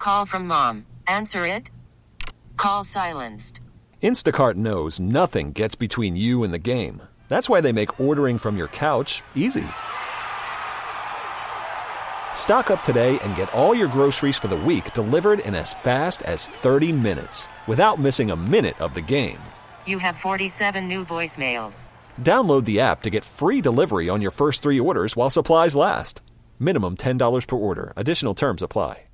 Call from mom. Answer it. Call silenced. Instacart knows nothing gets between you and the game. That's why they make ordering from your couch easy. Stock up today and get all your groceries for the week delivered in as fast as 30 minutes without missing a minute of the game. You have 47 new voicemails. Download the app to get free delivery on your first 3 orders while supplies last. Minimum $10 per order. Additional terms apply.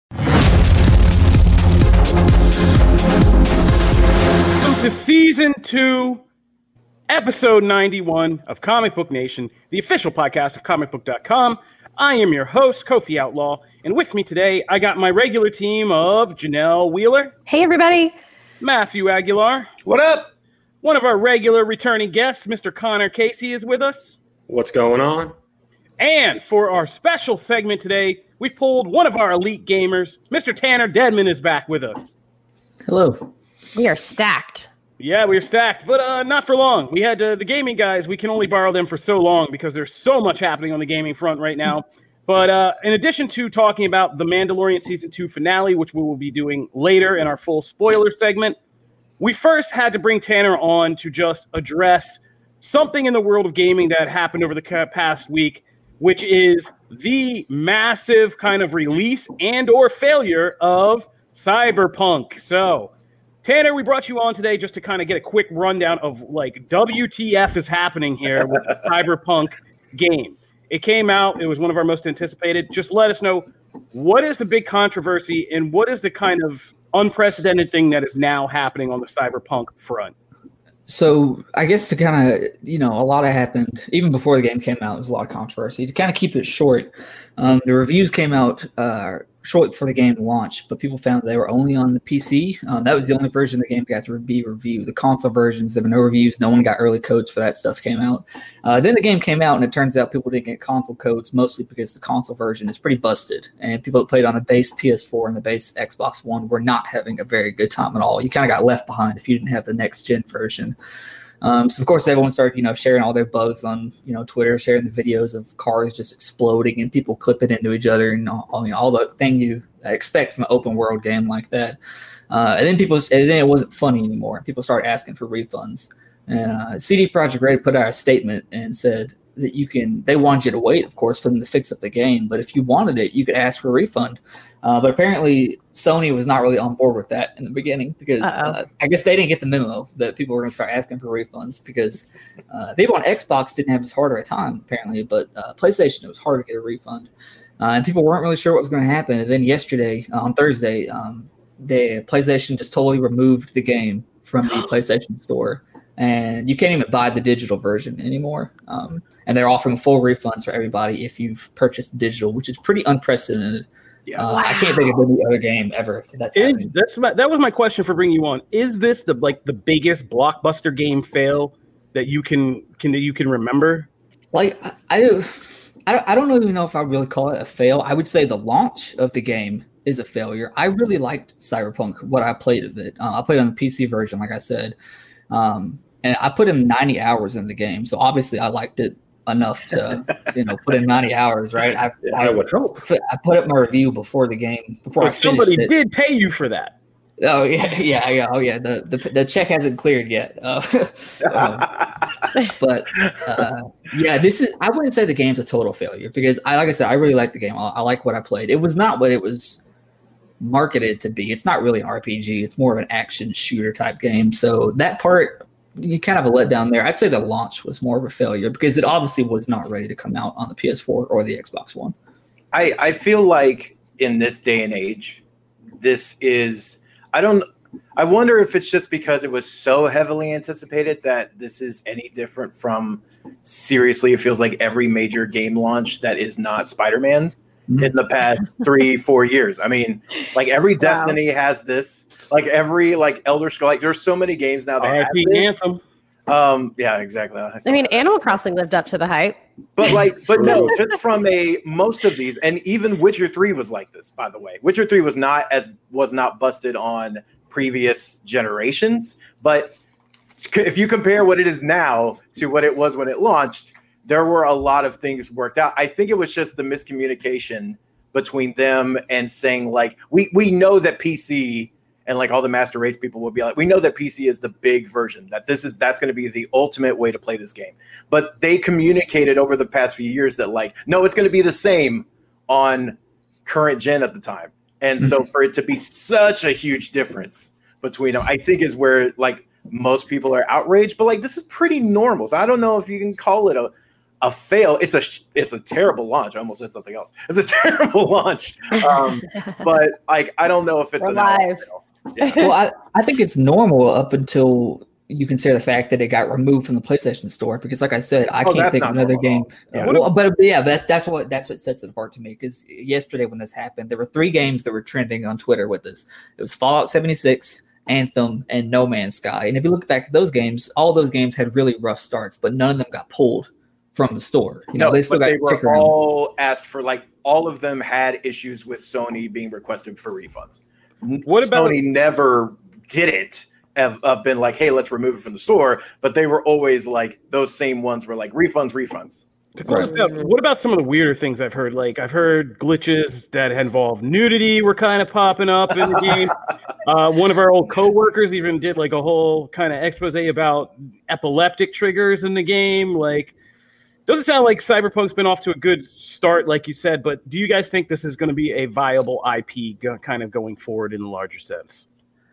Welcome to Season 2, Episode 91 of Comic Book Nation, the official podcast of comicbook.com. I am your host, Kofi Outlaw, and with me today, I got my regular team of Janelle Wheeler. Hey, everybody. Matthew Aguilar. What up? One of our regular returning guests, Mr. Connor Casey, is with us. What's going on? And for our special segment today, we've pulled one of our elite gamers. Mr. Tanner Deadman is back with us. Hello. We are stacked. Yeah, we're stacked, but not for long. We had the gaming guys. We can only borrow them for so long because there's so much happening on the gaming front right now. But in addition to talking about the Mandalorian Season 2 finale, which we will be doing later in our full spoiler segment, we first had to bring Tanner on to just address something in the world of gaming that happened over the past week, which is the massive kind of release and or failure of Cyberpunk. So, Tanner, we brought you on today just to kind of get a quick rundown of like WTF is happening here with the Cyberpunk game. It came out. It was one of our most anticipated. Just let us know, what is the big controversy and what is the kind of unprecedented thing that is now happening on the Cyberpunk front? So I guess to kind of, a lot happened even before the game came out. There was a lot of controversy. To kind of keep it short, the reviews came out shortly before the game launched, but people found they were only on the PC. That was the only version the game got to be reviewed. The console versions, there were no reviews. No one got early codes for that stuff came out. Then the game came out, and it turns out people didn't get console codes, mostly because the console version is pretty busted. And people that played on the base PS4 and the base Xbox One were not having a very good time at all. You kind of got left behind if you didn't have the next-gen version. So, of course, everyone started, sharing all their bugs on, Twitter, sharing the videos of cars just exploding and people clipping into each other and all the thing you expect from an open world game like that. And then it wasn't funny anymore. People started asking for refunds. And CD Projekt Red put out a statement and said that they wanted you to wait, of course, for them to fix up the game. But if you wanted it, you could ask for a refund. But apparently Sony was not really on board with that in the beginning because I guess they didn't get the memo that people were going to start asking for refunds because people on Xbox didn't have as hard of a time, apparently. But PlayStation, it was hard to get a refund. And people weren't really sure what was going to happen. And then yesterday, on Thursday, the PlayStation just totally removed the game from the PlayStation Store. And you can't even buy the digital version anymore. And they're offering full refunds for everybody if you've purchased the digital, which is pretty unprecedented. Yeah, wow. I can't think of any other game ever that was my question for bringing you on. Is this the biggest blockbuster game fail that you can remember? Like I don't even know if I really call it a fail. I would say the launch of the game is a failure. I really liked Cyberpunk, what I played of it. I played on the PC version, like I said. And I put in 90 hours in the game. So obviously I liked it enough to, put in 90 hours, right? I would hope. I put up my review before the game, before I finished somebody it. Did pay you for that. Oh yeah. Oh yeah. The check hasn't cleared yet. But I wouldn't say the game's a total failure because like I said, I really like the game. I like what I played. It was not what it was marketed to be. It's not really an RPG. It's more of an action shooter type game. So that part, you kind of a letdown there. I'd say the launch was more of a failure because it obviously was not ready to come out on the PS4 or the Xbox One. I feel like in this day and age, this is I wonder if it's just because it was so heavily anticipated that this is any different from, seriously, it feels like every major game launch that is not Spider-Man in the past 3-4 years. I mean, like every Destiny has this, like every Elder Scrolls, like there's so many games now that have this. Yeah, exactly. I mean, Animal Crossing lived up to the hype. But no, just from most of these, and even Witcher 3 was like this, by the way. Witcher 3 was not busted on previous generations, but if you compare what it is now to what it was when it launched, there were a lot of things worked out. I think it was just the miscommunication between them and saying like we know that PC and like all the Master Race people will be like, we know that PC is the big version, that's going to be the ultimate way to play this game. But they communicated over the past few years that like, no, it's going to be the same on current gen at the time. And so for it to be such a huge difference between them, I think is where like most people are outraged. But like, this is pretty normal. So I don't know if you can call it a fail. It's a terrible launch. I almost said something else. It's a terrible launch. But like, I don't know if it's Alive. Yeah. Well, I think it's normal up until you consider the fact that it got removed from the PlayStation Store. Because, like I said, I can't think of another game. That's what sets it apart to me. Because yesterday when this happened, there were 3 games that were trending on Twitter with this. It was Fallout 76, Anthem, and No Man's Sky. And if you look back at those games, all those games had really rough starts, but none of them got pulled from the store. They were all asked for, like, all of them had issues with Sony being requested for refunds. What about Sony never did it, have been like, hey, let's remove it from the store, but they were always like, those same ones were like, refunds. What about some of the weirder things I've heard? Like, I've heard glitches that involve nudity were kind of popping up in the game. One of our old coworkers even did like a whole kind of expose about epileptic triggers in the game. Like, doesn't sound like Cyberpunk's been off to a good start, like you said, but do you guys think this is going to be a viable IP kind of going forward in the larger sense?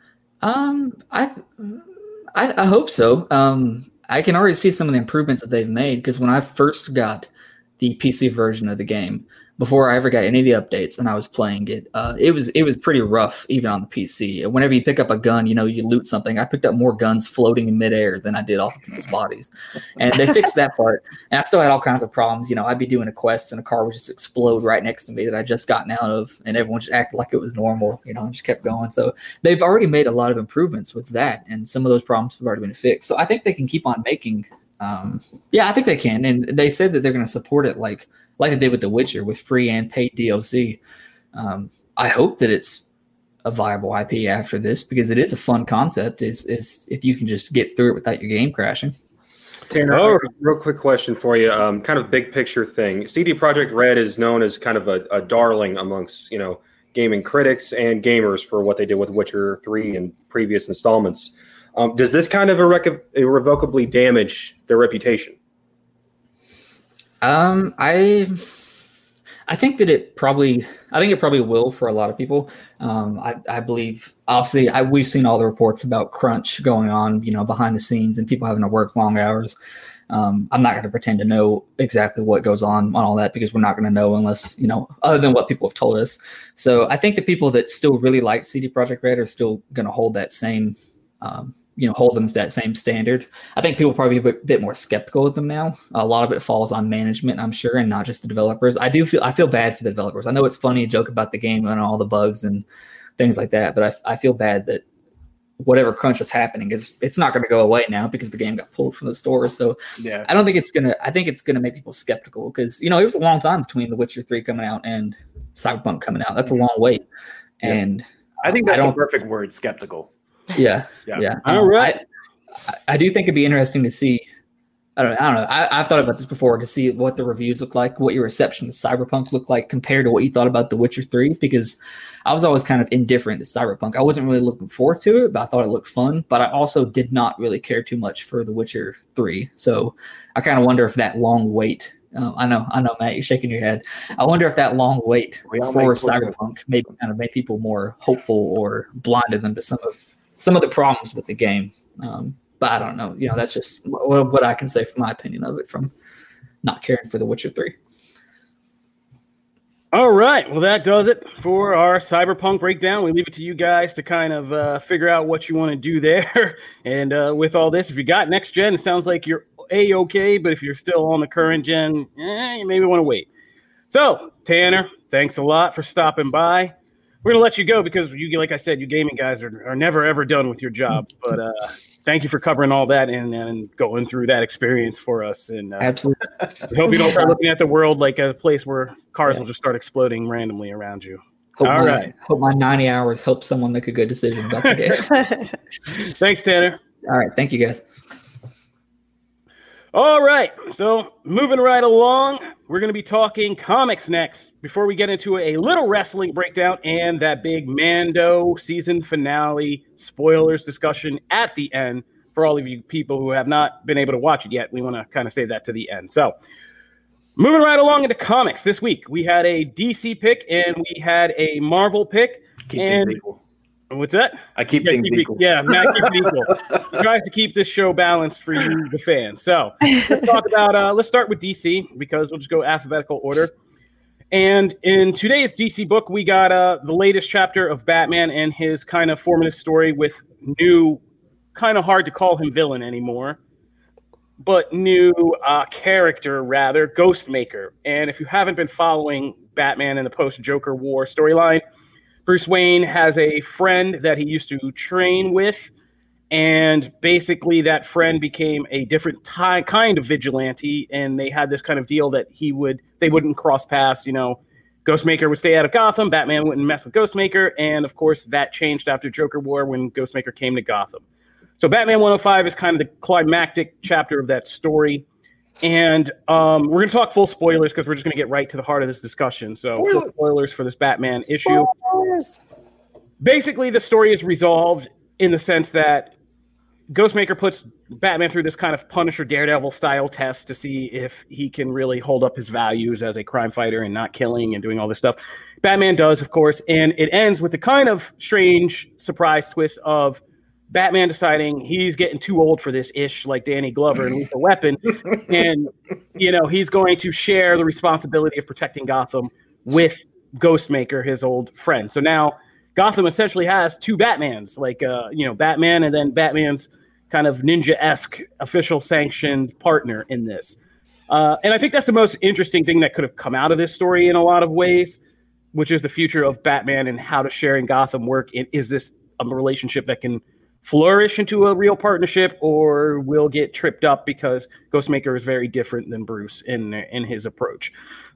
I hope so. I can already see some of the improvements that they've made, because when I first got the PC version of the game, before I ever got any of the updates and I was playing it, it was pretty rough even on the PC. Whenever you pick up a gun, you loot something. I picked up more guns floating in midair than I did off of people's bodies. And they fixed that part. And I still had all kinds of problems. I'd be doing a quest and a car would just explode right next to me that I just gotten out of, and everyone just acted like it was normal, and just kept going. So they've already made a lot of improvements with that, and some of those problems have already been fixed. So I think they can keep on making I think they can. And they said that they're going to support it like they did with The Witcher, with free and paid DLC. I hope that it's a viable IP after this, because it is a fun concept. Is if you can just get through it without your game crashing. Tanner, real quick question for you. Kind of big picture thing. CD Projekt Red is known as kind of a darling amongst gaming critics and gamers for what they did with Witcher 3 and previous installments. Does this kind of irrevocably damage their reputation? I think that it probably will for a lot of people. I believe, obviously, we've seen all the reports about crunch going on, behind the scenes, and people having to work long hours. I'm not going to pretend to know exactly what goes on all that, because we're not going to know unless, other than what people have told us. So I think the people that still really like CD Projekt Red are still going to hold that same, hold them to that same standard. I think people probably be a bit more skeptical of them now. A lot of it falls on management, I'm sure, and not just the developers. I feel bad for the developers. I know it's funny to joke about the game and all the bugs and things like that, but I feel bad that whatever crunch was happening it's not going to go away now, because the game got pulled from the store. So yeah, I think it's going to make people skeptical, because, it was a long time between The Witcher 3 coming out and Cyberpunk coming out. That's a long wait. Yeah. And I think that's a perfect word, skeptical. Yeah. All right. I do think it'd be interesting to see. I don't know. I've thought about this before, to see what the reviews look like, what your reception to Cyberpunk looked like compared to what you thought about The Witcher 3, because I was always kind of indifferent to Cyberpunk. I wasn't really looking forward to it, but I thought it looked fun. But I also did not really care too much for The Witcher 3. So I kind of wonder if that long wait. I know, Matt, you're shaking your head. I wonder if that long wait for Cyberpunk maybe kind of made people more hopeful, or blinded them to some of the problems with the game. But I don't know. That's just what I can say from my opinion of it, from not caring for The Witcher 3. All right. Well, that does it for our Cyberpunk breakdown. We leave it to you guys to kind of figure out what you want to do there. And with all this, if you got next gen, it sounds like you're A-okay. But if you're still on the current gen, you maybe want to wait. So, Tanner, thanks a lot for stopping by. We're going to let you go, because like I said, you gaming guys are never, ever done with your job. But thank you for covering all that and going through that experience for us. And absolutely. We hope you don't start looking at the world like a place where cars will just start exploding randomly around you. Hope my 90 hours helps someone make a good decision about the game. Thanks, Tanner. All right. Thank you, guys. All right. So moving right along, we're going to be talking comics next before we get into a little wrestling breakdown and that big Mando season finale spoilers discussion at the end. For all of you people who have not been able to watch it yet, we want to kind of save that to the end. So moving right along into comics this week, we had a DC pick and we had a Marvel pick. What's that? I keep things equal. Yeah, Matt keeps it equal. He tries to keep this show balanced for you, the fans. So let's start with DC because we'll just go alphabetical order. And in today's DC book, we got the latest chapter of Batman and his kind of formative story with new, kind of hard to call him villain anymore, but new character rather, Ghostmaker. And if you haven't been following Batman in the post-Joker War storyline, Bruce Wayne has a friend that he used to train with, and basically that friend became a different kind of vigilante, and they had this kind of deal that they wouldn't cross paths. You know, Ghostmaker would stay out of Gotham, Batman wouldn't mess with Ghostmaker, and of course that changed after Joker War when Ghostmaker came to Gotham. So Batman 105 is kind of the climactic chapter of that story. And we're going to talk full spoilers because we're just going to get right to the heart of this discussion. So full spoilers for this Batman issue. Basically, the story is resolved in the sense that Ghostmaker puts Batman through this kind of Punisher Daredevil style test to see if he can really hold up his values as a crime fighter and not killing and doing all this stuff. Batman does, of course, and it ends with the kind of strange surprise twist of Batman deciding he's getting too old for this ish, like Danny Glover in Lethal Weapon. And, you know, he's going to share the responsibility of protecting Gotham with Ghostmaker, his old friend. So now Gotham essentially has two Batmans, like, Batman and then Batman's kind of ninja-esque official sanctioned partner in this. And I think that's the most interesting thing that could have come out of this story in a lot of ways, which is the future of Batman and how does sharing Gotham work. Is this a relationship that can flourish into a real partnership, or will get tripped up because Ghostmaker is very different than Bruce in his approach.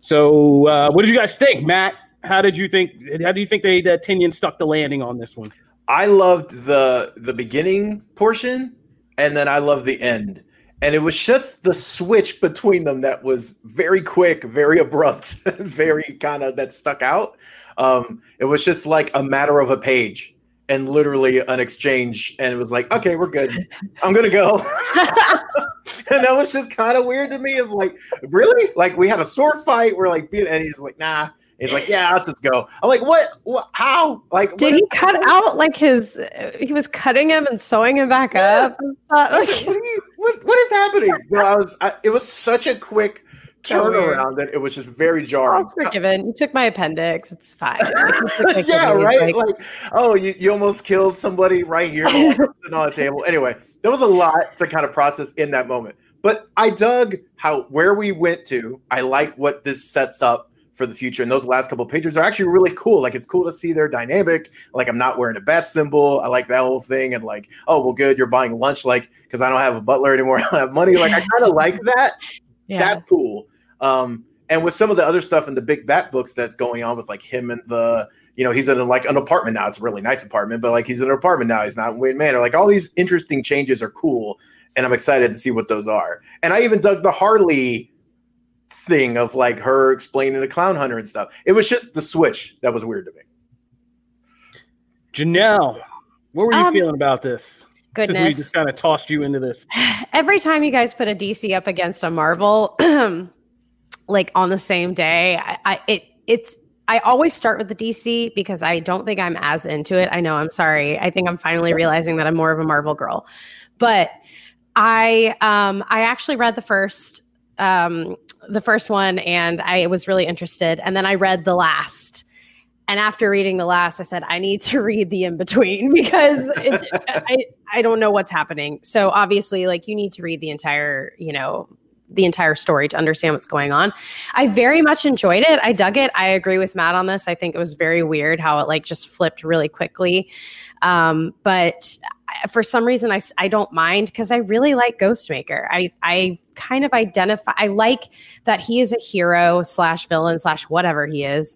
So what did you guys think? Matt, how do you think that Tynion stuck the landing on this one? I loved the beginning portion, and then I loved the end. And it was just the switch between them that was very quick, very abrupt, very kind of that stuck out. It was just like a matter of a page. And literally an exchange, and it was like, okay, we're good. I'm gonna go. And that was just kind of weird to me. Of like, really? Like we had a sword fight. We're like, and he's like, nah. He's like, yeah, let's just go. I'm like, what? How? Like, did he cut out like he was cutting him and sewing him back up and stuff? Like, what is happening? Bro, it was such a quick turnaround that it was just very jarring. I'll forgiven. You took my appendix. It's fine. Yeah, right. Like, oh, you almost killed somebody right here sitting on a table. Anyway, there was a lot to kind of process in that moment. But I dug where we went to. I like what this sets up for the future. And those last couple of pages are actually really cool. Like, it's cool to see their dynamic. Like, I'm not wearing a bat symbol. I like that whole thing. And like, oh, well, good. You're buying lunch. Like, because I don't have a butler anymore. I don't have money. Like, I kind of like that. Yeah. That's cool. And with some of the other stuff in the big Bat books that's going on with like him and he's in like an apartment now. It's a really nice apartment, but like he's in an apartment now. He's not in Wayne Manor. Like all these interesting changes are cool. And I'm excited to see what those are. And I even dug the Harley thing of like her explaining the Clown Hunter and stuff. It was just the switch that was weird to me. Janelle, what were you feeling about this? Goodness. We just kind of tossed you into this. Every time you guys put a DC up against a Marvel, like on the same day, I always start with the DC because I don't think I'm as into it. I know, I'm sorry. I think I'm finally realizing that I'm more of a Marvel girl. But I actually read the first one and I was really interested. And then I read the last. And after reading the last, I said, I need to read the in-between because I don't know what's happening. So obviously, like, you need to read the entire story to understand what's going on. I very much enjoyed it. I dug it. I agree with Matt on this. I think it was very weird how it like just flipped really quickly. But for some reason, I don't mind because I really like Ghostmaker. I kind of identify. I like that he is a hero / villain / whatever he is.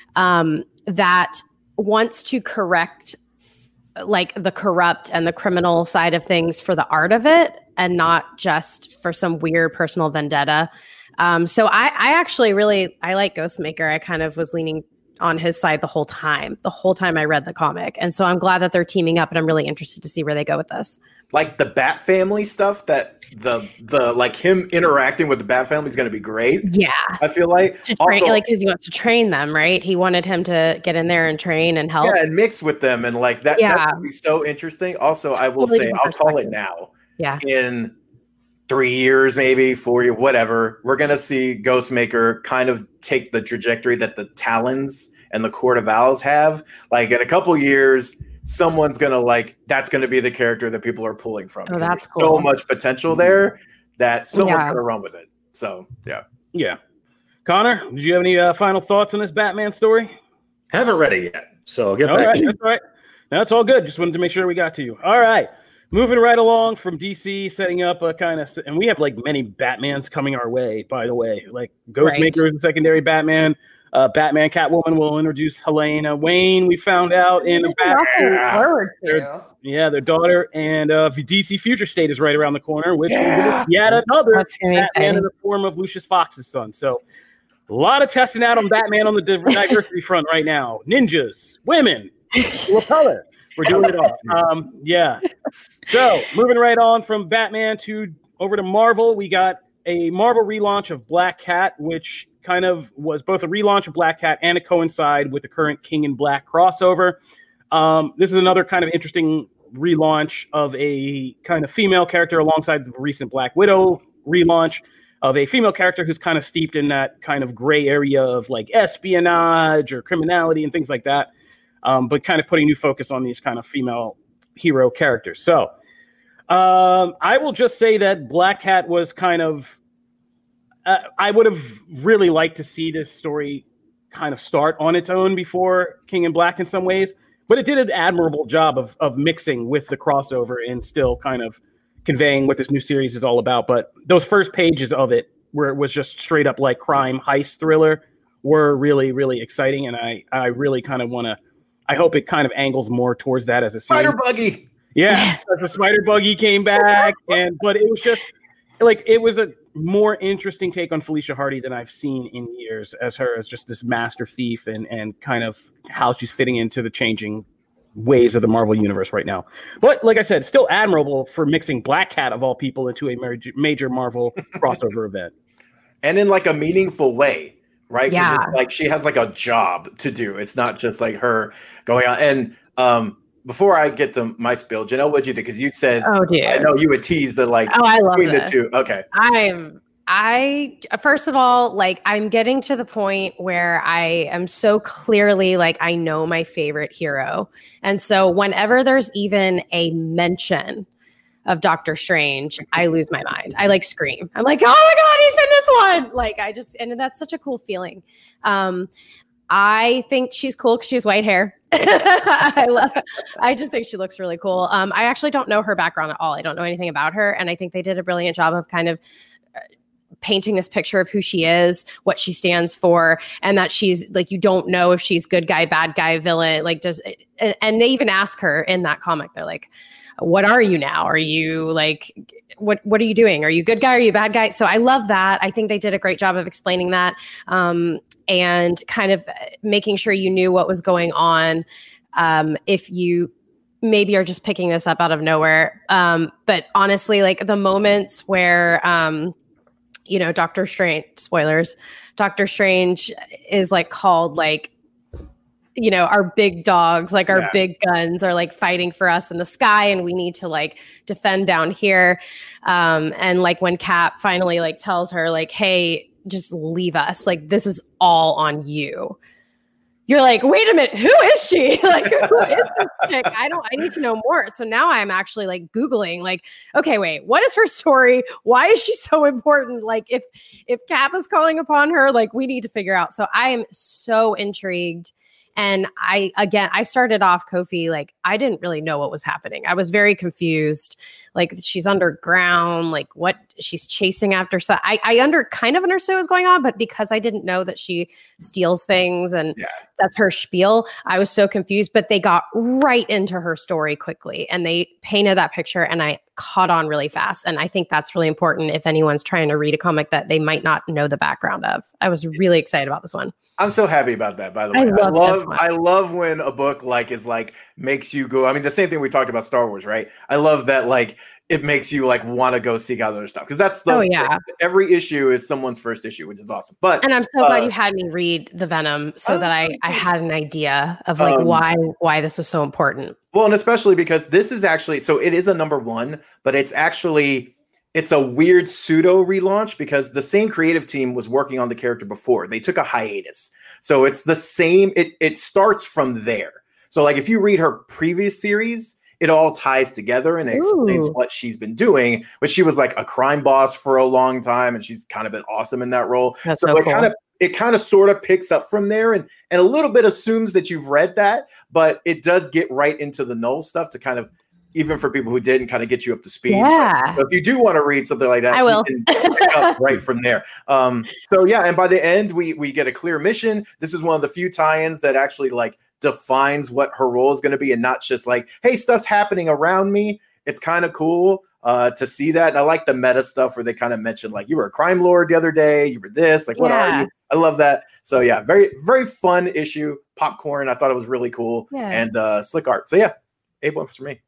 That wants to correct like the corrupt and the criminal side of things for the art of it and not just for some weird personal vendetta. So I actually I like Ghostmaker. I kind of was leaning on his side the whole time I read the comic. And so I'm glad that they're teaming up, and I'm really interested to see where they go with this. Like the Bat Family stuff, that the like him interacting with the Bat Family is going to be great. Yeah. I feel like. To train, like, because he wants to train them, right? He wanted him to get in there and train and help. Yeah, and mix with them. And like that would be so interesting. Also, I will say, I'll call it now. Yeah. In 3 years, maybe 4 years, whatever, we're going to see Ghostmaker kind of take the trajectory that the Talons and the Court of Owls have. Like in a couple years, someone's going to that's going to be the character that people are pulling from. Oh, that's cool. So much potential there that someone's going to run with it. So, yeah. Yeah. Connor, did you have any final thoughts on this Batman story? Haven't read it yet, so get back. Right, that's all right. That's all good. Just wanted to make sure we got to you. All right. Moving right along from DC, setting up a kind of, and we have like many Batmans coming our way, by the way. Like Ghostmaker is a secondary Batman. Batman Catwoman will introduce Helena Wayne, we found out in the their daughter. And DC Future State is right around the corner, which is yet another Batman in the form of Lucius Fox's son. So a lot of testing out on Batman on the diversity front right now. Ninjas, women, color. We're doing it all. Yeah. So moving right on from Batman over to Marvel, we got a Marvel relaunch of Black Cat, which kind of was both a relaunch of Black Cat and a coincide with the current King in Black crossover. This is another kind of interesting relaunch of a kind of female character alongside the recent Black Widow relaunch of a female character who's kind of steeped in that kind of gray area of like espionage or criminality and things like that. But kind of putting new focus on these kind of female hero characters. So I will just say that Black Cat was kind of, I would have really liked to see this story kind of start on its own before King in Black in some ways, but it did an admirable job of mixing with the crossover and still kind of conveying what this new series is all about. But those first pages of it, where it was just straight up like crime heist thriller, were really, really exciting. And I really kind of want to, I hope it kind of angles more towards that as a series. Spider Buggy. Yeah, the Spider Buggy came back, but it was just like, it was a more interesting take on Felicia Hardy than I've seen in years, as her as just this master thief and kind of how she's fitting into the changing ways of the Marvel universe right now. But like I said, still admirable for mixing Black Cat of all people into a major Marvel crossover event, and in like a meaningful way. Right? Yeah. Like she has like a job to do. It's not just like her going out. And before I get to my spill, Janelle, what'd you think? Because you said, I know you would tease that like I love between this. the two. Okay. I first of all, like, I'm getting to the point where I am so clearly like, I know my favorite hero. And so whenever there's even a mention of Doctor Strange, I lose my mind. I like scream. I'm like, oh my God, he's in this one. Like, and that's such a cool feeling. I think she's cool because she has white hair. I just think she looks really cool. I actually don't know her background at all. I don't know anything about her. And I think they did a brilliant job of kind of painting this picture of who she is, what she stands for, and that she's like, you don't know if she's good guy, bad guy, villain, like just, and they even ask her in that comic, they're like, what are you now? Are you like, what are you doing? Are you good guy? Are you bad guy? So I love that. I think they did a great job of explaining that, and kind of making sure you knew what was going on. If you maybe are just picking this up out of nowhere. But honestly, like the moments where, Doctor Strange, spoilers, Doctor Strange is like called like, our big dogs, like our big guns are like fighting for us in the sky and we need to like defend down here. And like when Cap finally like tells her like, hey, just leave us. Like, this is all on you. You're like, wait a minute, who is she? Like, who is this chick? I need to know more. So now I'm actually like Googling, like, okay, wait, what is her story? Why is she so important? Like, if Cap is calling upon her, like, we need to figure out. So I am so intrigued. And I started off Kofi, like, I didn't really know what was happening. I was very confused. Like, she's underground, like what she's chasing after. So I kind of understood what was going on, but because I didn't know that she steals things and that's her spiel. I was so confused, but they got right into her story quickly and they painted that picture and I caught on really fast. And I think that's really important if anyone's trying to read a comic that they might not know the background of. I was really excited about this one. I'm so happy about that, by the way. I love when a book is makes you go. I mean, the same thing we talked about Star Wars, right? I love that it makes you want to go seek out other stuff because that's every issue is someone's first issue, which is awesome. And I'm so glad you had me read the Venom so that I had an idea of why this was so important. Well, and especially because this is actually, so it is a #1, but it's a weird pseudo relaunch because the same creative team was working on the character before. They took a hiatus. So it's the same. It starts from there. So if you read her previous series, it all ties together and explains what she's been doing. But she was a crime boss for a long time, and she's kind of been awesome in that role. That's so cool. It kind of sort of picks up from there and a little bit assumes that you've read that, but it does get right into the Null stuff to kind of, even for people who didn't, kind of get you up to speed. Yeah. So if you do want to read something like that, I will. You can pick up right from there. And by the end, we get a clear mission. This is one of the few tie-ins that actually defines what her role is going to be and not just hey, stuff's happening around me. It's kind of cool to see that. And I like the meta stuff where they kind of mention you were a crime lord the other day, you were this, what are you? I love that. So yeah, very, very fun issue. Popcorn. I thought it was really cool and slick art. So yeah, A+ for me.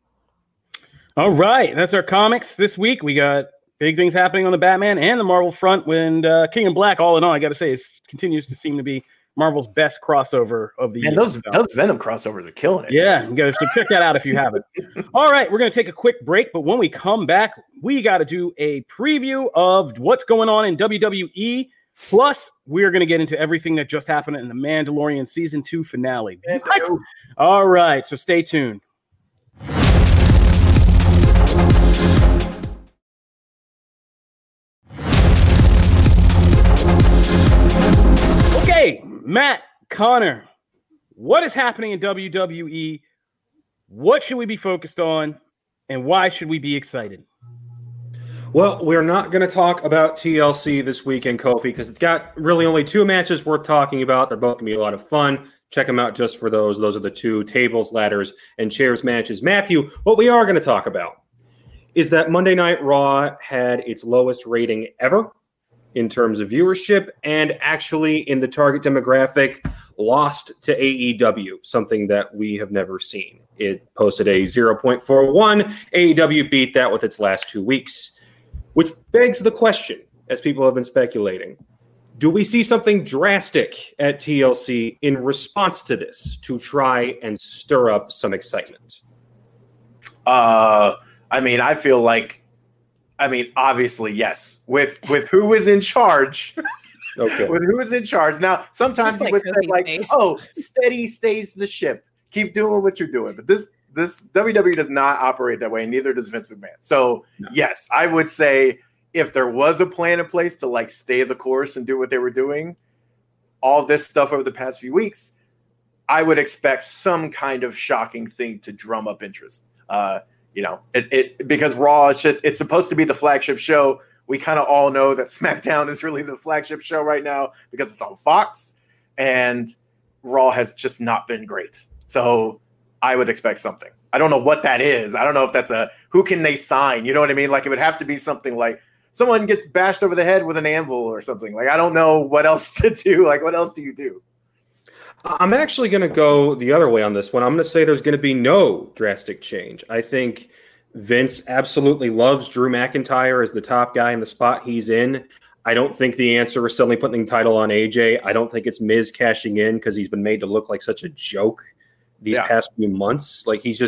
All right. That's our comics this week. We got big things happening on the Batman and the Marvel front when King in Black, all in all, I got to say, it continues to seem to be Marvel's best crossover of the year. And those Venom crossovers are killing it. Yeah, you guys should check that out if you haven't. All right, we're going to take a quick break, but when we come back, we got to do a preview of what's going on in WWE. Plus, we're going to get into everything that just happened in the Mandalorian Season 2 finale. What? All right, so stay tuned. Okay, Matt, Connor, what is happening in WWE? What should we be focused on? And why should we be excited? Well, we're not going to talk about TLC this weekend, Kofi, because it's got really only 2 matches worth talking about. They're both going to be a lot of fun. Check them out just for those. Those are the 2 tables, ladders, and chairs matches. Matthew, what we are going to talk about is that Monday Night Raw had its lowest rating ever in terms of viewership and actually in the target demographic lost to AEW, something that we have never seen. It posted a 0.41. AEW beat that with its last 2 weeks, which begs the question, as people have been speculating, do we see something drastic at TLC in response to this to try and stir up some excitement? I feel obviously, yes. With who is in charge. Okay. With who is in charge. Now, sometimes you would say steady stays the ship. Keep doing what you're doing. But this WWE does not operate that way, and neither does Vince McMahon. So, yes, I would say if there was a plan in place to stay the course and do what they were doing, all this stuff over the past few weeks, I would expect some kind of shocking thing to drum up interest. Because Raw is it's supposed to be the flagship show. We kind of all know that SmackDown is really the flagship show right now because it's on Fox, and Raw has just not been great. So I would expect something. I don't know what that is. I don't know if that's who can they sign? You know what I mean? It would have to be something like someone gets bashed over the head with an anvil or something. I don't know what else to do. What else do you do? I'm actually going to go the other way on this one. I'm going to say there's going to be no drastic change. I think Vince absolutely loves Drew McIntyre as the top guy in the spot he's in. I don't think the answer is suddenly putting the title on AJ. I don't think it's Miz cashing in because he's been made to look like such a joke these past few months.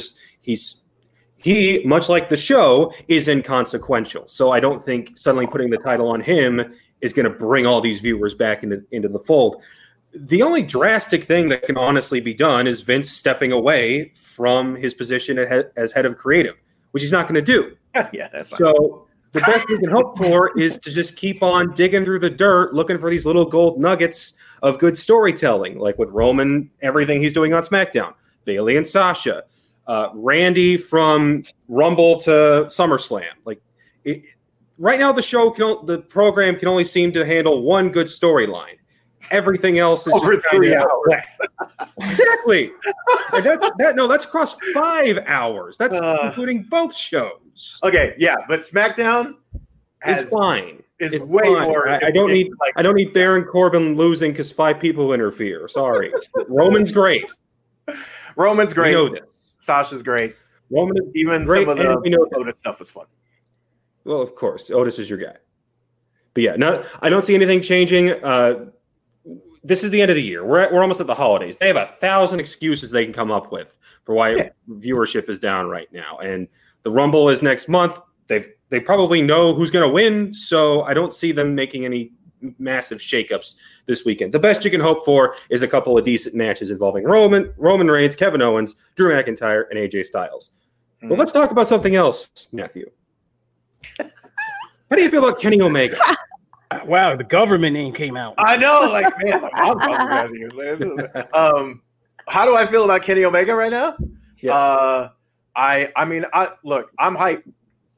He, much like the show, is inconsequential. So I don't think suddenly putting the title on him is going to bring all these viewers back into the fold. The only drastic thing that can honestly be done is Vince stepping away from his position as head of creative, which he's not going to do. So the best we can hope for is to just keep on digging through the dirt, looking for these little gold nuggets of good storytelling, like with Roman, everything he's doing on SmackDown, Bayley and Sasha, Randy from Rumble to SummerSlam. Right now, the program can only seem to handle one good storyline. Everything else is over just 3 kinda- hours. Exactly. And that's across 5 hours. That's including both shows. Okay, yeah, but SmackDown It's fine. is It's way fine. more. I don't need Baron Corbin losing because 5 people interfere. Sorry. Roman's great. Roman's great. We know this. Sasha's great. Roman is Even great, some of and we know the Otis stuff was fun. Well, of course, Otis is your guy. But yeah, I don't see anything changing. This is the end of the year. We're almost at the holidays. They have 1,000 excuses they can come up with for why viewership is down right now. And the Rumble is next month. They probably know who's going to win, so I don't see them making any massive shakeups this weekend. The best you can hope for is a couple of decent matches involving Roman Reigns, Kevin Owens, Drew McIntyre, and AJ Styles. But let's talk about something else, Matthew. How do you feel about Kenny Omega? Wow, the government name came out. I know, like, man, my mom calls me out here. How do I feel about Kenny Omega right now? Yes. I mean, look, I'm hyped.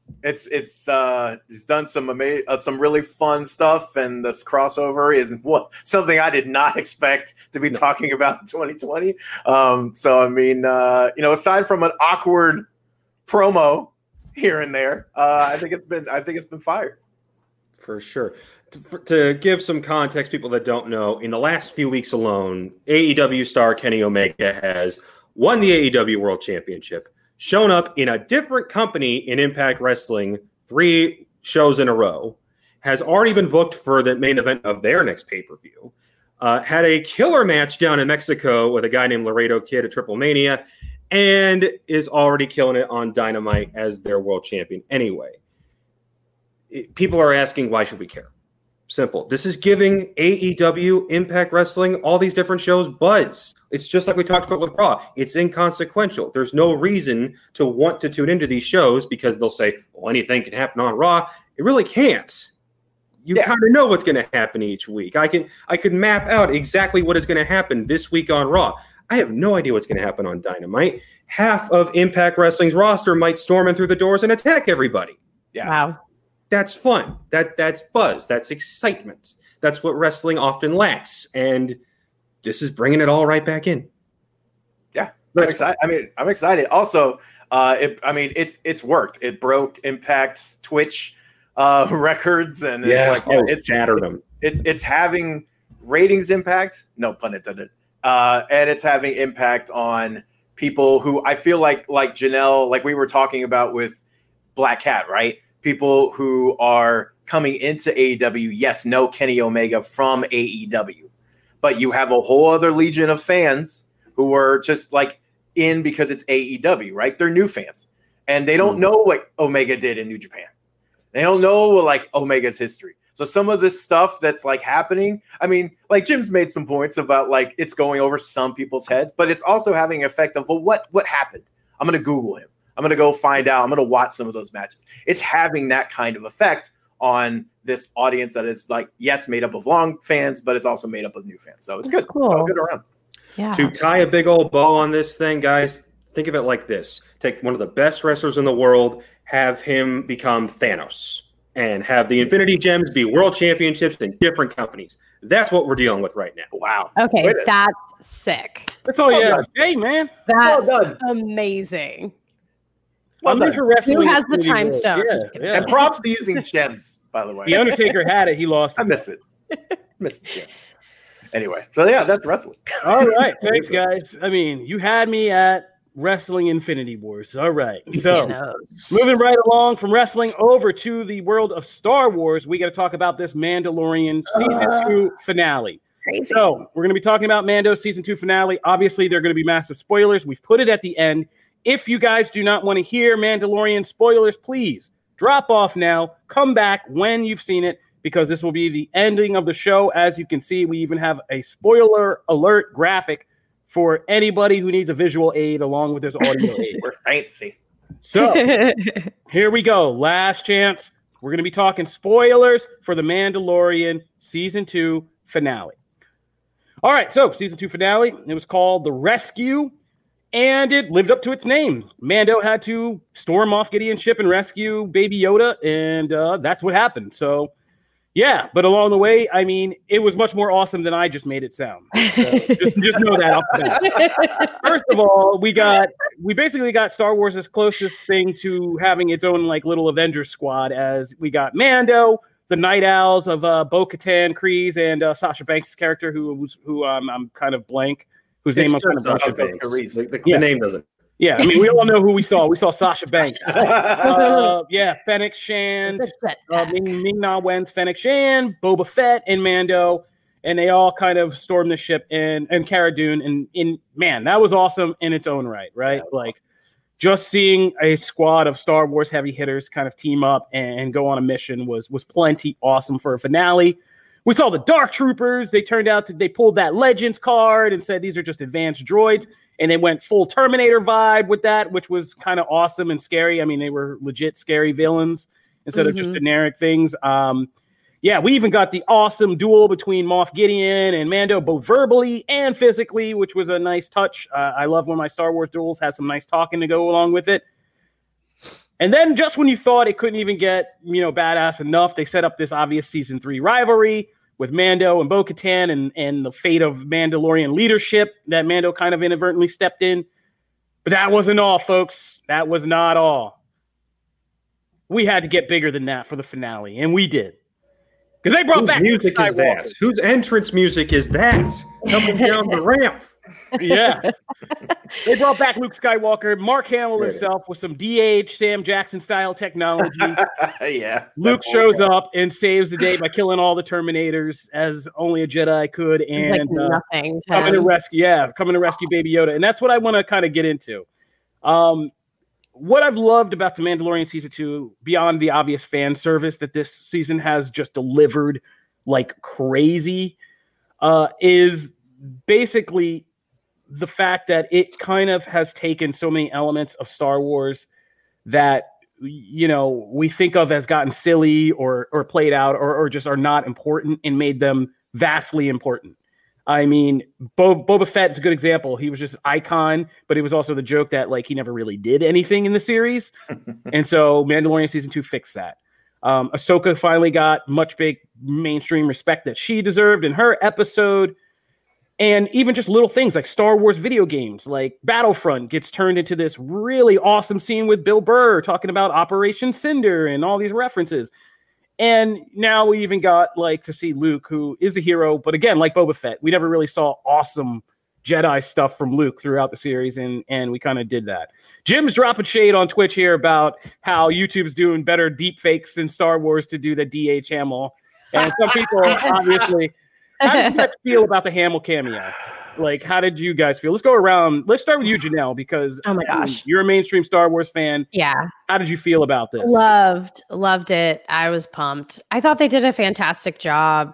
He's done some really fun stuff, and this crossover is something I did not expect to be talking about in 2020. So I mean, aside from an awkward promo here and there, I think it's been fired. For sure. To give some context, people that don't know, in the last few weeks alone, AEW star Kenny Omega has won the AEW World Championship, shown up in a different company in Impact Wrestling 3 shows in a row, has already been booked for the main event of their next pay-per-view, had a killer match down in Mexico with a guy named Laredo Kid at Triple Mania, and is already killing it on Dynamite as their world champion anyway. People are asking, why should we care? Simple. This is giving AEW, Impact Wrestling, all these different shows buzz. It's just like we talked about with Raw. It's inconsequential. There's no reason to want to tune into these shows because they'll say, well, anything can happen on Raw. It really can't. You kind of know what's going to happen each week. I could map out exactly what is going to happen this week on Raw. I have no idea what's going to happen on Dynamite. Half of Impact Wrestling's roster might storm in through the doors and attack everybody. Yeah. Wow. That's fun. That's buzz. That's excitement. That's what wrestling often lacks. And this is bringing it all right back in. Yeah. I'm excited. I'm excited. Also, it's worked. It broke Impact's Twitch records, and it's shattered them. It's having ratings impact, no pun intended, and it's having impact on people who I feel like Janelle, like we were talking about with Black Cat, right? People who are coming into AEW, yes, know Kenny Omega from AEW, but you have a whole other legion of fans who are just like in because it's AEW, right? They're new fans, and they don't know what Omega did in New Japan. They don't know like Omega's history. So some of this stuff that's like happening, I mean, like Jim's made some points about like it's going over some people's heads, but it's also having an effect of, well, what happened? I'm going to Google him. I'm going to go find out. I'm going to watch some of those matches. It's having that kind of effect on this audience that is like, yes, made up of long fans, but it's also made up of new fans. So it's That's good. cool. All good around. Yeah. To tie a big old bow on this thing, guys, think of it like this. Take one of the best wrestlers in the world, have him become Thanos, and have the Infinity Gems be world championships in different companies. That's what we're dealing with right now. Wow. Okay, that's sick. That's all you Well have to say, man. That's Well done. amazing. I'm done. into wrestling. Who has the pretty time good. stone? Yeah, Just kidding. yeah. And props to using gems, by the way. The Undertaker had it. He lost I it. miss it. Miss the gems. Anyway, so yeah, that's wrestling. All right. Thanks, guys. I mean, you had me at Wrestling Infinity Wars. All right. So, moving right along from wrestling over to the world of Star Wars, we got to talk about this Mandalorian Season 2 finale. Crazy. So, we're going to be talking about Mando Season 2 finale. Obviously, there are going to be massive spoilers. We've put it at the end. If you guys do not want to hear Mandalorian spoilers, please drop off now. Come back when you've seen it, because this will be the ending of the show. As you can see, we even have a spoiler alert graphic for anybody who needs a visual aid along with this audio aid. We're fancy. So here we go. Last chance. We're going to be talking spoilers for the Mandalorian Season 2 finale. All right, so Season 2 finale. It was called The Rescue, and it lived up to its name. Mando had to storm off Gideon's ship and rescue Baby Yoda, and that's what happened. So, Yeah, but along the way, I mean, it was much more awesome than I just made it sound. So just know that off the bat. First of all, we basically got Star Wars' closest thing to having its own like little Avengers squad, as we got Mando, the Night Owls of Bo-Katan, Kryze, and Sasha Banks' character, who I'm kind of blank, whose name I'm kind of Sasha blank. Banks. The name doesn't. Yeah, I mean, we all know who we saw. We saw Sasha Banks. Fennec Shand, Ming-Na Wen's Fennec Shand, Boba Fett, and Mando, and they all kind of stormed the ship and Cara Dune, and man, that was awesome in its own right? Yeah, like awesome. Just seeing a squad of Star Wars heavy hitters kind of team up and go on a mission was plenty awesome for a finale. We saw the Dark Troopers. They pulled that Legends card and said these are just advanced droids. And they went full Terminator vibe with that, which was kind of awesome and scary. I mean, they were legit scary villains instead of just generic things. We even got the awesome duel between Moff Gideon and Mando, both verbally and physically, which was a nice touch. I love when my Star Wars duels have some nice talking to go along with it. And then just when you thought it couldn't even get, badass enough, they set up this obvious season 3 rivalry with Mando and Bo-Katan and the fate of Mandalorian leadership that Mando kind of inadvertently stepped in. But that wasn't all, folks. That was not all. We had to get bigger than that for the finale, and we did. Because they brought back music is that? Whose entrance music is that? Coming down the ramp. Yeah. They brought back Luke Skywalker, Mark Hamill himself with some DH Sam Jackson style technology. Yeah. Luke shows up and saves the day by killing all the Terminators as only a Jedi could, and coming to rescue Baby Yoda. And that's what I want to kind of get into. What I've loved about The Mandalorian Season 2, beyond the obvious fan service that this season has just delivered like crazy, is basically the fact that it kind of has taken so many elements of Star Wars that, we think of as gotten silly or played out or just are not important and made them vastly important. I mean, Boba Fett is a good example. He was just icon, but it was also the joke that like he never really did anything in the series. And so Mandalorian Season 2 fixed that. Ahsoka finally got much big mainstream respect that she deserved in her episode. And even just little things like Star Wars video games, like Battlefront gets turned into this really awesome scene with Bill Burr talking about Operation Cinder and all these references. And now we even got like to see Luke, who is a hero. But again, like Boba Fett, we never really saw awesome Jedi stuff from Luke throughout the series. And we kind of did that. Jim's dropping shade on Twitch here about how YouTube's doing better deep fakes than Star Wars to do the DH Hamill. And some people obviously... How did you guys feel about the Hamill cameo? Like, how did you guys feel? Let's go around. Let's start with you, Janelle, because oh my gosh, you're a mainstream Star Wars fan. Yeah. How did you feel about this? Loved it. I was pumped. I thought they did a fantastic job.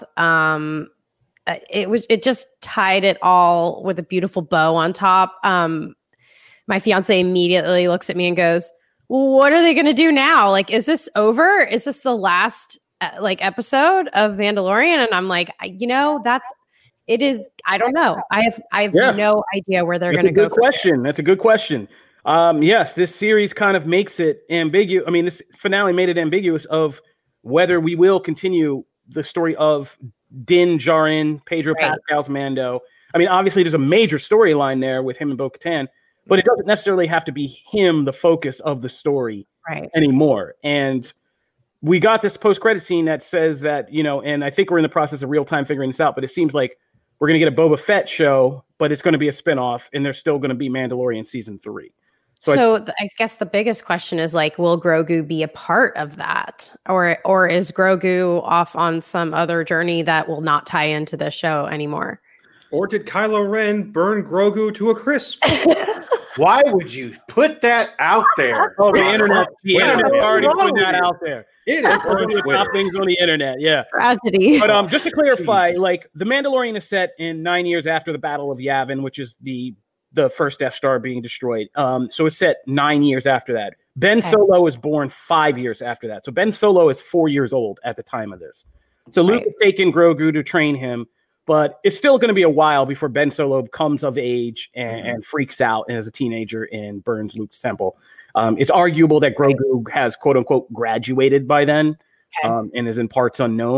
It just tied it all with a beautiful bow on top. My fiance immediately looks at me and goes, well, what are they going to do now? Like, is this over? Is this the last episode of Mandalorian? And I'm like, it is. I don't know. I have no idea where they're going to go. That's a good question. Yes, this series kind of makes it ambiguous. I mean, this finale made it ambiguous of whether we will continue the story of Din Djarin, Pedro Pascal's Mando. I mean, obviously there's a major storyline there with him and Bo-Katan, but it doesn't necessarily have to be him the focus of the story anymore. And we got this post-credit scene that says that, and I think we're in the process of real-time figuring this out, but it seems like we're going to get a Boba Fett show, but it's going to be a spinoff, and there's still going to be Mandalorian Season 3. So I guess the biggest question is, like, will Grogu be a part of that? Or is Grogu off on some other journey that will not tie into the show anymore? Or did Kylo Ren burn Grogu to a crisp? Why would you put that out there? Oh, the internet already put that out there. It is top things on the internet, yeah. Tragedy. But just to clarify, like the Mandalorian is set in 9 years after the Battle of Yavin, which is the first Death Star being destroyed. So it's set 9 years after that. Ben Solo was born 5 years after that. So Ben Solo is 4 years old at the time of this. So Luke has taken Grogu to train him, but it's still going to be a while before Ben Solo comes of age and freaks out as a teenager and burns Luke's temple. It's arguable that Grogu has, quote unquote, graduated by then and is in parts unknown.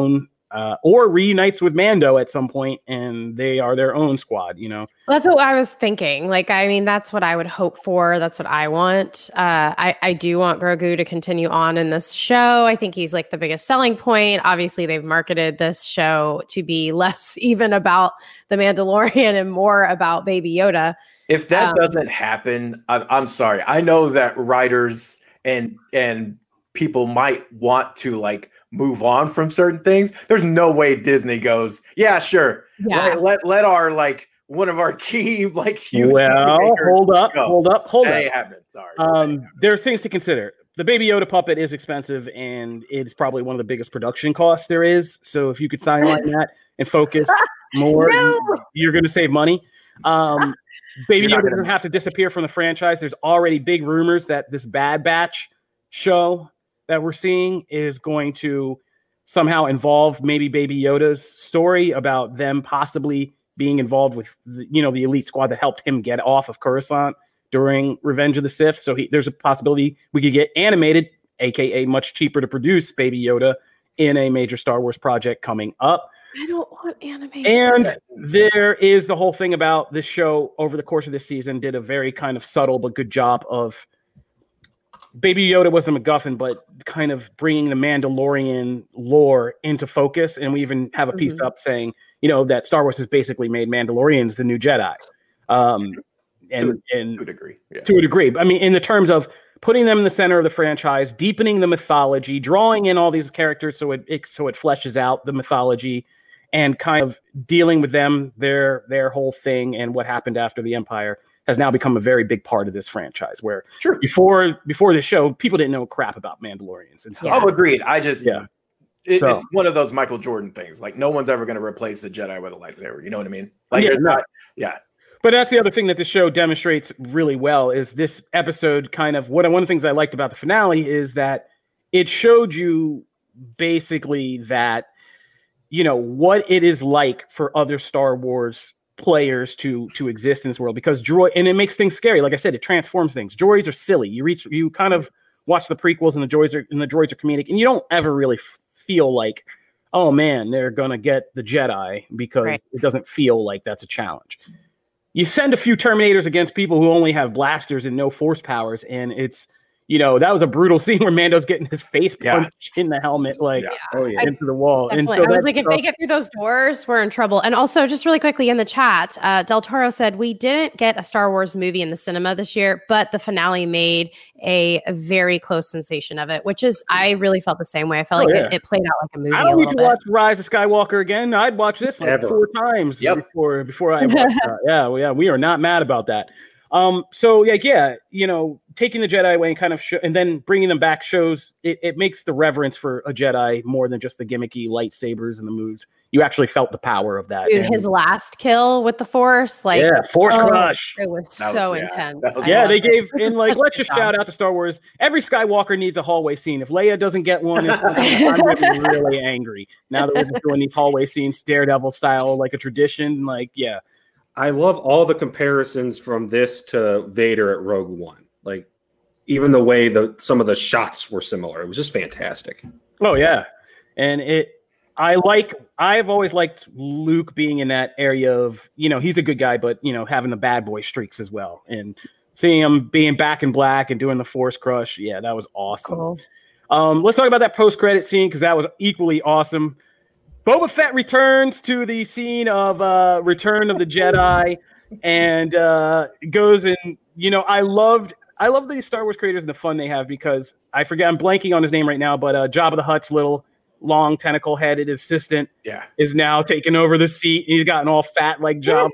or reunites with Mando at some point, and they are their own squad. That's what I was thinking. Like, I mean, that's what I would hope for. That's what I want. I do want Grogu to continue on in this show. I think he's like the biggest selling point. Obviously, they've marketed this show to be less even about the Mandalorian and more about Baby Yoda. If that doesn't happen, I'm sorry. I know that writers and people might want to like move on from certain things. There's no way Disney goes, yeah, sure. Yeah. Let our like one of our key like huge hold up. That ain't happening. Sorry. There's things to consider. The Baby Yoda puppet is expensive, and it's probably one of the biggest production costs there is. So if you could sideline that and focus more, you're going to save money. Baby Yoda doesn't have to disappear from the franchise. There's already big rumors that this Bad Batch show that we're seeing is going to somehow involve maybe Baby Yoda's story about them possibly being involved with the elite squad that helped him get off of Coruscant during Revenge of the Sith. So there's a possibility we could get animated, aka much cheaper to produce, Baby Yoda in a major Star Wars project coming up. I don't want animated. And there is the whole thing about this show over the course of this season did a very kind of subtle but good job of Baby Yoda was the MacGuffin, but kind of bringing the Mandalorian lore into focus. And we even have a piece up saying, that Star Wars has basically made Mandalorians the new Jedi. To a degree. Yeah. To a degree. I mean, in the terms of putting them in the center of the franchise, deepening the mythology, drawing in all these characters so it fleshes out the mythology, and kind of dealing with them, their whole thing, and what happened after the Empire has now become a very big part of this franchise. Where before this show, people didn't know crap about Mandalorians. And so, agreed. It's one of those Michael Jordan things. Like, no one's ever going to replace a Jedi with a lightsaber. You know what I mean? Like, But that's the other thing that the show demonstrates really well is this episode kind of one of the things I liked about the finale is that it showed you basically that, what it is like for other Star Wars players to exist in this world, because and it makes things scary. Like I said, it transforms things. Droids are silly. You kind of watch the prequels and the droids are comedic, and you don't ever really feel like, oh man, they're gonna get the Jedi, because it doesn't feel like that's a challenge. You send a few Terminators against people who only have blasters and no force powers, and it's that was a brutal scene where Mando's getting his face punched in the helmet, into the wall. Definitely. And so I was like, if they get through those doors, we're in trouble. And also, just really quickly in the chat, Del Toro said, we didn't get a Star Wars movie in the cinema this year, but the finale made a very close sensation of it, which is, I really felt the same way. I felt it played out like a movie. I don't need to watch Rise of Skywalker again. I'd watch this like 4 times before I watch that. We are not mad about that. Taking the Jedi away and kind of and then bringing them back shows it makes the reverence for a Jedi more than just the gimmicky lightsabers and the moves. You actually felt the power of that. Dude, his last kill with the Force, Force crush. It was so intense. They gave let's just shout out to Star Wars. Every Skywalker needs a hallway scene. If Leia doesn't get one, I'm gonna be really angry. Now that we're just doing these hallway scenes, Daredevil style, like a tradition, I love all the comparisons from this to Vader at Rogue One. Like, even the way some of the shots were similar. It was just fantastic. Oh yeah. And I've always liked Luke being in that area of, he's a good guy, but having the bad boy streaks as well. And seeing him being back in black and doing the Force crush. Yeah, that was awesome. Cool. Let's talk about that post-credit scene, because that was equally awesome. Boba Fett returns to the scene of Return of the Jedi and goes and, I love the Star Wars creators and the fun they have, because I'm blanking on his name right now, but Jabba the Hutt's little long tentacle-headed assistant is now taking over the seat. He's gotten all fat like Jabba.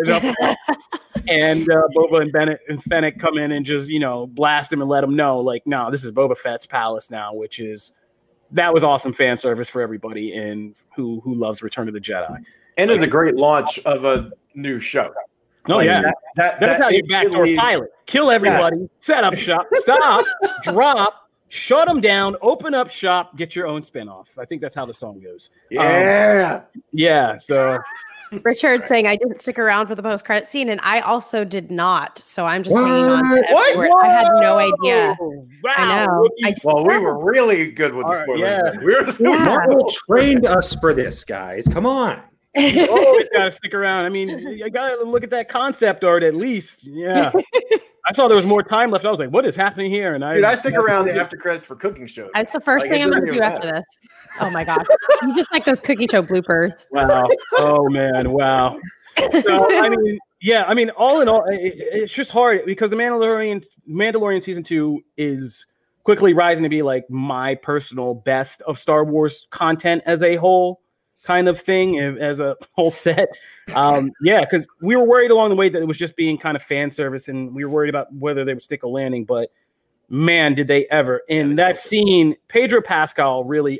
And Boba and Bennett and Fennec come in and just, blast him and let him know, no, this is Boba Fett's palace now, that was awesome fan service for everybody and who loves Return of the Jedi. And it's a great launch of a new show. Oh, that's how you backdoor pilot. Kill everybody, set up shop, stop, drop, shut them down, open up shop, get your own spinoff. I think that's how the song goes. Yeah. So Richard saying I didn't stick around for the post-credit scene, and I also did not. So I'm just hanging on to every word. I had no idea. Wow. I know. Well, we were really good with the spoilers. yeah. We were Marvel trained us for this, guys. Come on. Always gotta stick around. I mean, you gotta look at that concept art at least. Yeah. I saw there was more time left. I was like, what is happening here? And I stick around after credits for cooking shows. That's the first thing I'm going to do after this. Oh my gosh. You just like those cooking show bloopers. Wow. Oh man. Wow. So, I mean, yeah, I mean, all in all, it's just hard because the Mandalorian season 2 is quickly rising to be like my personal best of Star Wars content as a whole kind of thing, as a whole set. Yeah, because we were worried along the way that it was just being kind of fan service, and we were worried about whether they would stick a landing, but man, did they ever. In that scene, Pedro Pascal really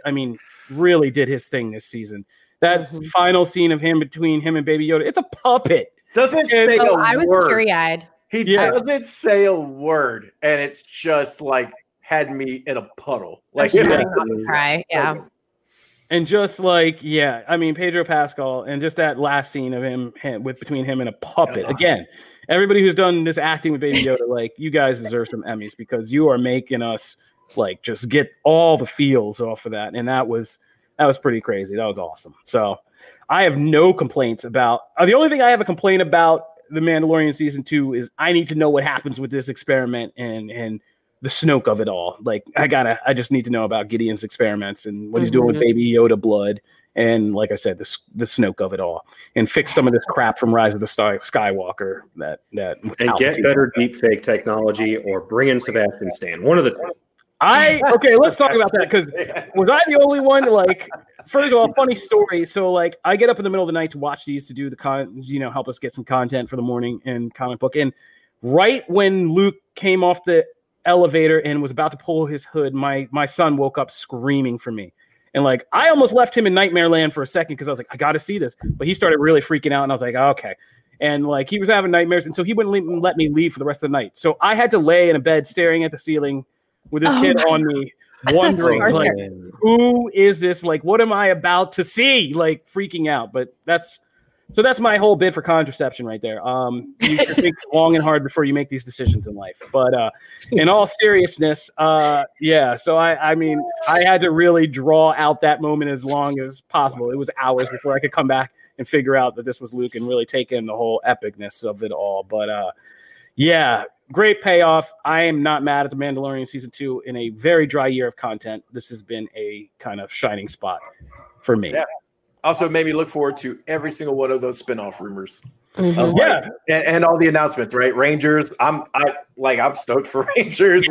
did his thing this season. That final scene of between him and Baby Yoda, it's a puppet. Doesn't say a word. I was teary-eyed. He doesn't say a word, and it's just like had me in a puddle. Like cry. Yeah. And just like, yeah, I mean, Pedro Pascal, and just that last scene of him between him and a puppet. Again, everybody who's done this acting with Baby Yoda, like, you guys deserve some Emmys because you are making us like just get all the feels off of that. And that was pretty crazy. That was awesome. So I have no complaints about. The only thing I have a complaint about the Mandalorian season 2 is I need to know what happens with this experiment and the Snoke of it all. Like, I just need to know about Gideon's experiments and what he's doing with Baby Yoda blood. And like I said, the Snoke of it all, and fix some of this crap from Rise of the Skywalker. That and get better deepfake technology, or bring in Sebastian Stan. One of the two. Okay, let's talk about that, because was I the only one? Like, first of all, funny story. So like, I get up in the middle of the night to watch these, to do the help us get some content for the morning and comic book. And right when Luke came off the elevator and was about to pull his hood, my son woke up screaming for me, and like I almost left him in nightmare land for a second because I was like, I gotta see this, but he started really freaking out, and I was like, okay. And like, he was having nightmares, and so he wouldn't let me leave for the rest of the night. So I had to lay in a bed staring at the ceiling with this kid on me, wondering like, who is this? Like, what am I about to see? Like, freaking out. But that's my whole bid for contraception right there. You should think long and hard before you make these decisions in life. But in all seriousness, yeah. So I mean, I had to really draw out that moment as long as possible. It was hours before I could come back and figure out that this was Luke and really take in the whole epicness of it all. But yeah, great payoff. I am not mad at The Mandalorian season 2 in a very dry year of content. This has been a kind of shining spot for me. Yeah. Also made me look forward to every single one of those spinoff rumors. Yeah, and all the announcements, right? Rangers. I'm stoked for Rangers.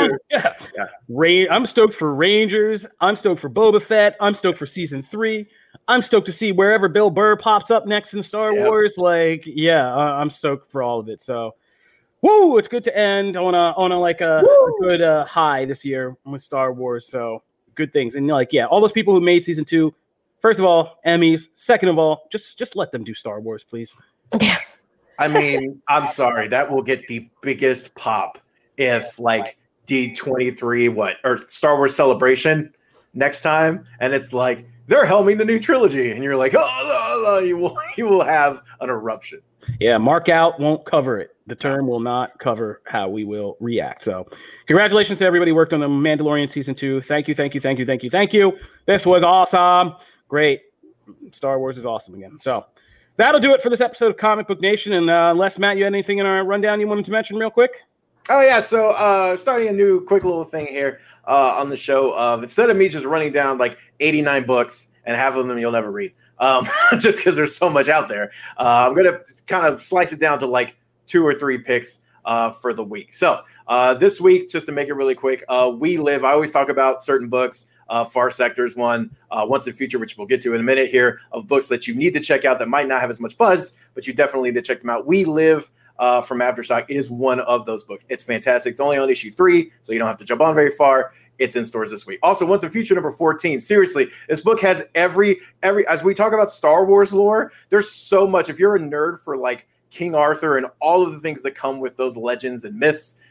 I'm stoked for Rangers. I'm stoked for Boba Fett. I'm stoked for season 3. I'm stoked to see wherever Bill Burr pops up next in Star Wars. Like, yeah, I'm stoked for all of it. So, woo! It's good to end on a good high this year with Star Wars. So good things, and like, yeah, all those people who made season 2. First of all, Emmys. Second of all, just let them do Star Wars, please. I mean, I'm sorry. That will get the biggest pop if like D23 or Star Wars Celebration next time, and it's like they're helming the new trilogy, and you're like, you will have an eruption. Yeah, mark out won't cover it. The term will not cover how we will react. So congratulations to everybody who worked on The Mandalorian season 2. Thank you. This was awesome. Great. Star Wars is awesome again. So that'll do it for this episode of Comic Book Nation. And unless, Matt, you had anything in our rundown you wanted to mention real quick? Oh, yeah. So starting a new quick little thing here on the show of, instead of me just running down like 89 books and half of them you'll never read, just because there's so much out there, I'm going to kind of slice it down to like 2 or 3 picks for the week. So this week, just to make it really quick, We Live. I always talk about certain books. Far Sector's one, Once and Future, which we'll get to in a minute here, of books that you need to check out that might not have as much buzz, but you definitely need to check them out. We Live from Aftershock is one of those books. It's fantastic. It's only on issue 3, so you don't have to jump on very far. It's in stores this week. Also, Once and Future number 14. Seriously, this book has every as we talk about Star Wars lore, there's so much. If you're a nerd for like King Arthur and all of the things that come with those legends and myths,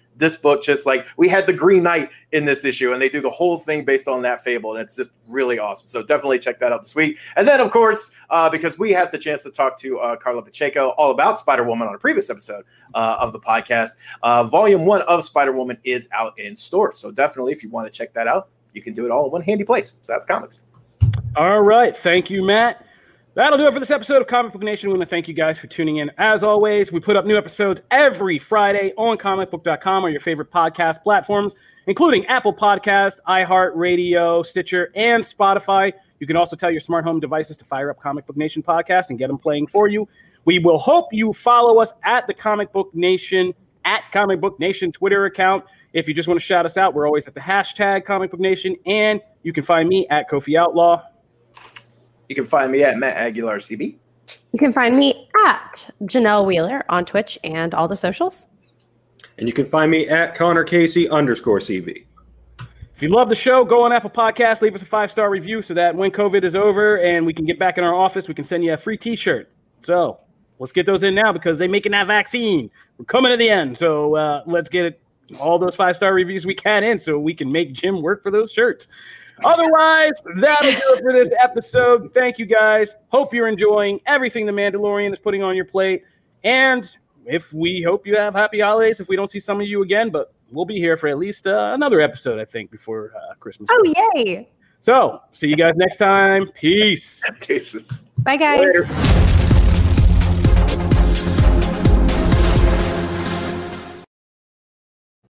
this book just like we had the Green Knight in this issue, and they do the whole thing based on that fable, and it's just really awesome. So definitely check that out this week. And then, of course, because we had the chance to talk to Carla Pacheco all about Spider-Woman on a previous episode of the podcast, Volume 1 of Spider-Woman is out in stores. So definitely, if you want to check that out, you can do it all in one handy place. So that's comics. All right. Thank you, Matt. That'll do it for this episode of Comic Book Nation. We want to thank you guys for tuning in. As always, we put up new episodes every Friday on comicbook.com or your favorite podcast platforms, including Apple Podcast, iHeartRadio, Stitcher, and Spotify. You can also tell your smart home devices to fire up Comic Book Nation podcast and get them playing for you. We will hope you follow us at the Comic Book Nation, at Comic Book Nation Twitter account. If you just want to shout us out, we're always at the hashtag Comic Book Nation, and you can find me at Kofi Outlaw. You can find me at Matt Aguilar CB. You can find me at Janelle Wheeler on Twitch and all the socials. And you can find me at Connor Casey _CB. If you love the show, go on Apple Podcasts, leave us a 5-star review so that when COVID is over and we can get back in our office, we can send you a free t-shirt. So let's get those in now because they're making that vaccine. We're coming to the end. So let's get all those 5-star reviews we can in so we can make Jim work for those shirts. Otherwise, that'll do it for this episode. Thank you, guys. Hope you're enjoying everything The Mandalorian is putting on your plate. And we hope you have happy holidays if we don't see some of you again. But we'll be here for at least another episode, I think, before Christmas. Oh, yay. So, see you guys next time. Peace. Deuces. Bye, guys. Later.